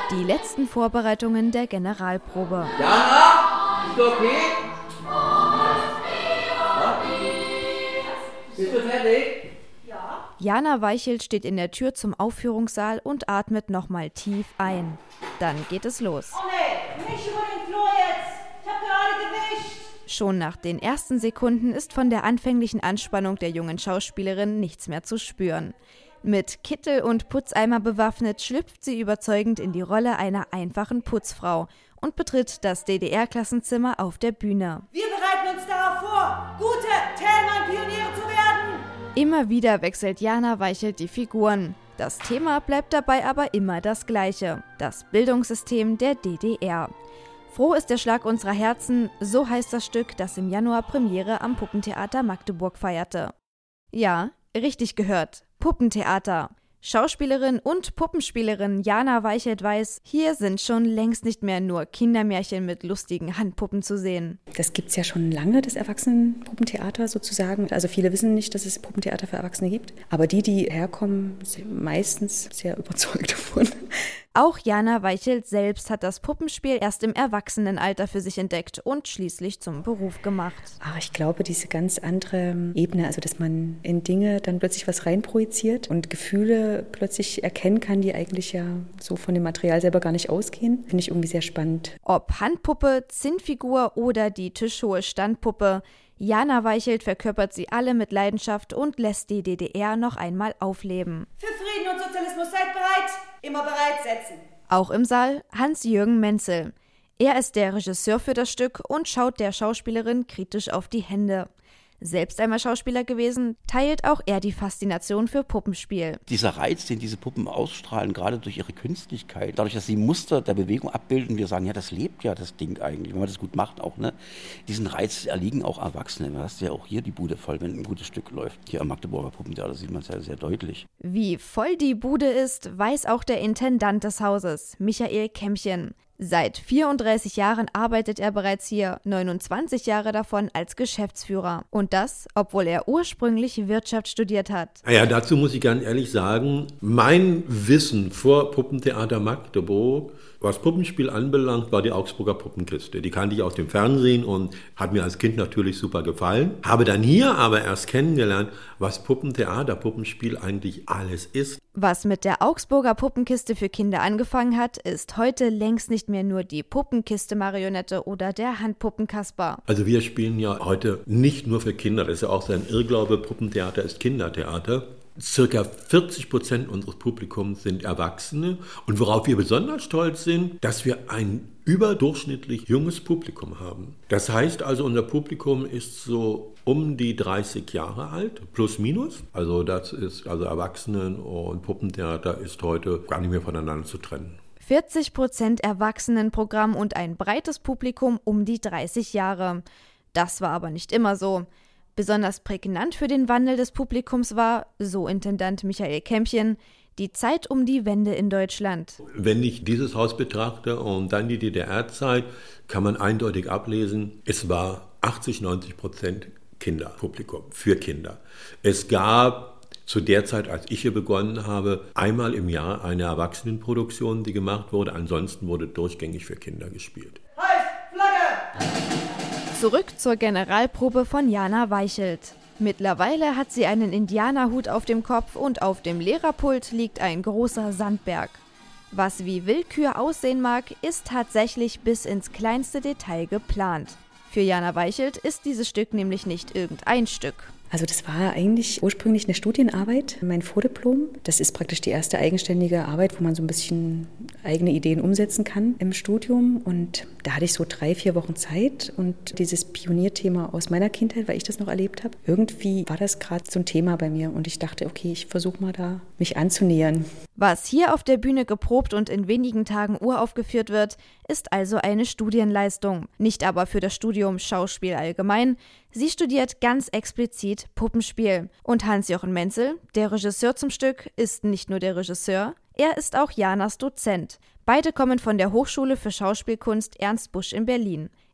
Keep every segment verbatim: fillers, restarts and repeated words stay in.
Die letzten Vorbereitungen der Generalprobe. Jana, ist okay? Bist du fertig? Ja. Jana Weichelt steht in der Tür zum Aufführungssaal und atmet nochmal tief ein. Dann geht es los. Oh nee, nicht über den Flur jetzt! Ich hab gerade gewischt! Schon nach den ersten Sekunden ist von der anfänglichen Anspannung der jungen Schauspielerin nichts mehr zu spüren. Mit Kittel und Putzeimer bewaffnet schlüpft sie überzeugend in die Rolle einer einfachen Putzfrau und betritt das D D R-Klassenzimmer auf der Bühne. Wir bereiten uns darauf vor, gute Thälmann-Pioniere zu werden! Immer wieder wechselt Jana Weichelt die Figuren. Das Thema bleibt dabei aber immer das gleiche: das Bildungssystem der D D R. Froh ist der Schlag unserer Herzen, so heißt das Stück, das im Januar Premiere am Puppentheater Magdeburg feierte. Ja, richtig gehört, Puppentheater. Schauspielerin und Puppenspielerin Jana Weichelt weiß, hier sind schon längst nicht mehr nur Kindermärchen mit lustigen Handpuppen zu sehen. Das gibt es ja schon lange, das Erwachsenenpuppentheater sozusagen. Also viele wissen nicht, dass es Puppentheater für Erwachsene gibt. Aber die, die herkommen, sind meistens sehr überzeugt davon. Auch Jana Weichelt selbst hat das Puppenspiel erst im Erwachsenenalter für sich entdeckt und schließlich zum Beruf gemacht. Ach, ich glaube, diese ganz andere Ebene, also dass man in Dinge dann plötzlich was reinprojiziert und Gefühle plötzlich erkennen kann, die eigentlich ja so von dem Material selber gar nicht ausgehen, finde ich irgendwie sehr spannend. Ob Handpuppe, Zinnfigur oder die tischhohe Standpuppe, Jana Weichelt verkörpert sie alle mit Leidenschaft und lässt die D D R noch einmal aufleben. Für Frieden und Sozialismus seid bereit, immer bereit setzen. Auch im Saal Hans-Jürgen Menzel. Er ist der Regisseur für das Stück und schaut der Schauspielerin kritisch auf die Hände. Selbst einmal Schauspieler gewesen, teilt auch er die Faszination für Puppenspiel. Dieser Reiz, den diese Puppen ausstrahlen, gerade durch ihre Künstlichkeit, dadurch, dass sie Muster der Bewegung abbilden, wir sagen, ja, das lebt ja, das Ding eigentlich, wenn man das gut macht auch, ne? Diesen Reiz erliegen auch Erwachsene. Du hast ja auch hier die Bude voll, wenn ein gutes Stück läuft. Hier am Magdeburger Puppentheater sieht man es ja sehr deutlich. Wie voll die Bude ist, weiß auch der Intendant des Hauses, Michael Kämmchen. Seit vierunddreißig Jahren arbeitet er bereits hier, neunundzwanzig Jahre davon als Geschäftsführer. Und das, obwohl er ursprünglich Wirtschaft studiert hat. Ja, dazu muss ich ganz ehrlich sagen, mein Wissen vor Puppentheater Magdeburg, was Puppenspiel anbelangt, war die Augsburger Puppenkiste. Die kannte ich aus dem Fernsehen und hat mir als Kind natürlich super gefallen. Habe dann hier aber erst kennengelernt, was Puppentheater, Puppenspiel eigentlich alles ist. Was mit der Augsburger Puppenkiste für Kinder angefangen hat, ist heute längst nicht mehr nur die Puppenkiste-Marionette oder der Handpuppenkasper. Also wir spielen ja heute nicht nur für Kinder, das ist ja auch so ein Irrglaube, Puppentheater ist Kindertheater. Circa vierzig Prozent unseres Publikums sind Erwachsene und worauf wir besonders stolz sind, dass wir ein überdurchschnittlich junges Publikum haben. Das heißt also, unser Publikum ist so um die dreißig Jahre alt, plus minus. Also das ist, also Erwachsenen- und Puppentheater ist heute gar nicht mehr voneinander zu trennen. vierzig Prozent Erwachsenenprogramm und ein breites Publikum um die dreißig Jahre. Das war aber nicht immer so. Besonders prägnant für den Wandel des Publikums war, so Intendant Michael Kämmchen, die Zeit um die Wende in Deutschland. Wenn ich dieses Haus betrachte und dann die D D R-Zeit, kann man eindeutig ablesen, es war achtzig, neunzig Prozent Kinderpublikum, für Kinder. Es gab zu der Zeit, als ich hier begonnen habe, einmal im Jahr eine Erwachsenenproduktion, die gemacht wurde. Ansonsten wurde durchgängig für Kinder gespielt. Halt, Flagge! Zurück zur Generalprobe von Jana Weichelt. Mittlerweile hat sie einen Indianerhut auf dem Kopf und auf dem Lehrerpult liegt ein großer Sandberg. Was wie Willkür aussehen mag, ist tatsächlich bis ins kleinste Detail geplant. Für Jana Weichelt ist dieses Stück nämlich nicht irgendein Stück. Also das war eigentlich ursprünglich eine Studienarbeit, mein Vordiplom. Das ist praktisch die erste eigenständige Arbeit, wo man so ein bisschen eigene Ideen umsetzen kann im Studium. Und da hatte ich so drei, vier Wochen Zeit. Und dieses Pionierthema aus meiner Kindheit, weil ich das noch erlebt habe, irgendwie war das gerade so ein Thema bei mir. Und ich dachte, okay, ich versuche mal da, mich anzunähern. Was hier auf der Bühne geprobt und in wenigen Tagen uraufgeführt wird, ist also eine Studienleistung. Nicht aber für das Studium Schauspiel allgemein. Sie studiert ganz explizit Puppenspiel. Und Hans-Jochen Menzel, der Regisseur zum Stück, ist nicht nur der Regisseur, er ist auch Janas Dozent. Beide kommen von der Hochschule für Schauspielkunst Ernst Busch in Berlin.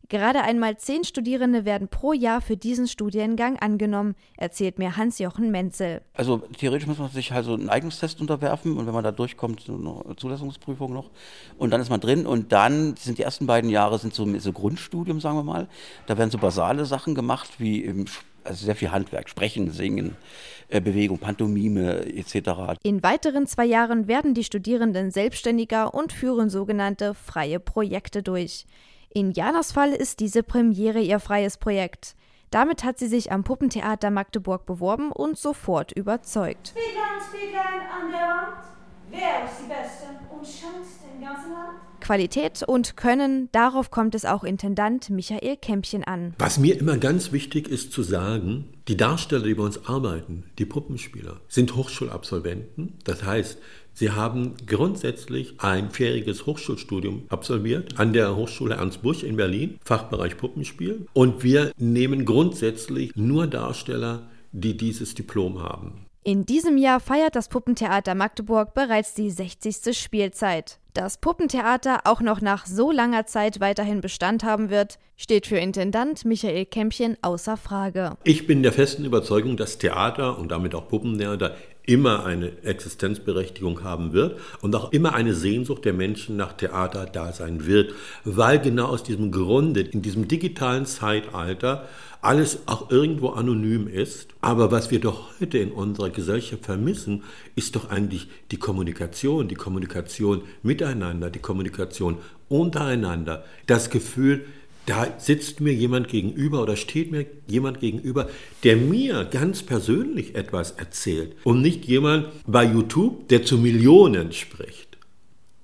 Gerade einmal zehn Studierende werden pro Jahr für diesen Studiengang angenommen, erzählt mir Hans-Jochen Menzel. Also theoretisch muss man sich also einen Eignungstest unterwerfen und wenn man da durchkommt, eine Zulassungsprüfung noch und dann ist man drin und dann sind die ersten beiden Jahre sind so, so Grundstudium, sagen wir mal. Da werden so basale Sachen gemacht wie im Also sehr viel Handwerk, Sprechen, Singen, äh, Bewegung, Pantomime et cetera. In weiteren zwei Jahren werden die Studierenden selbstständiger und führen sogenannte freie Projekte durch. In Janas Fall ist diese Premiere ihr freies Projekt. Damit hat sie sich am Puppentheater Magdeburg beworben und sofort überzeugt. Spieglein, Spieglein an der Wand, wer ist die Beste und schönste im ganzen Land? Qualität und Können, darauf kommt es auch Intendant Michael Kämpchen an. Was mir immer ganz wichtig ist zu sagen, die Darsteller, die bei uns arbeiten, die Puppenspieler, sind Hochschulabsolventen. Das heißt, sie haben grundsätzlich ein vierjähriges Hochschulstudium absolviert an der Hochschule Ernst Busch in Berlin, Fachbereich Puppenspiel. Und wir nehmen grundsätzlich nur Darsteller, die dieses Diplom haben. In diesem Jahr feiert das Puppentheater Magdeburg bereits die sechzigste Spielzeit. Dass Puppentheater auch noch nach so langer Zeit weiterhin Bestand haben wird, steht für Intendant Michael Kämpchen außer Frage. Ich bin der festen Überzeugung, dass Theater und damit auch Puppentheater immer eine Existenzberechtigung haben wird und auch immer eine Sehnsucht der Menschen nach Theater da sein wird, weil genau aus diesem Grunde, in diesem digitalen Zeitalter, alles auch irgendwo anonym ist. Aber was wir doch heute in unserer Gesellschaft vermissen, ist doch eigentlich die Kommunikation, die Kommunikation miteinander, die Kommunikation untereinander, das Gefühl, da sitzt mir jemand gegenüber oder steht mir jemand gegenüber, der mir ganz persönlich etwas erzählt und nicht jemand bei YouTube, der zu Millionen spricht.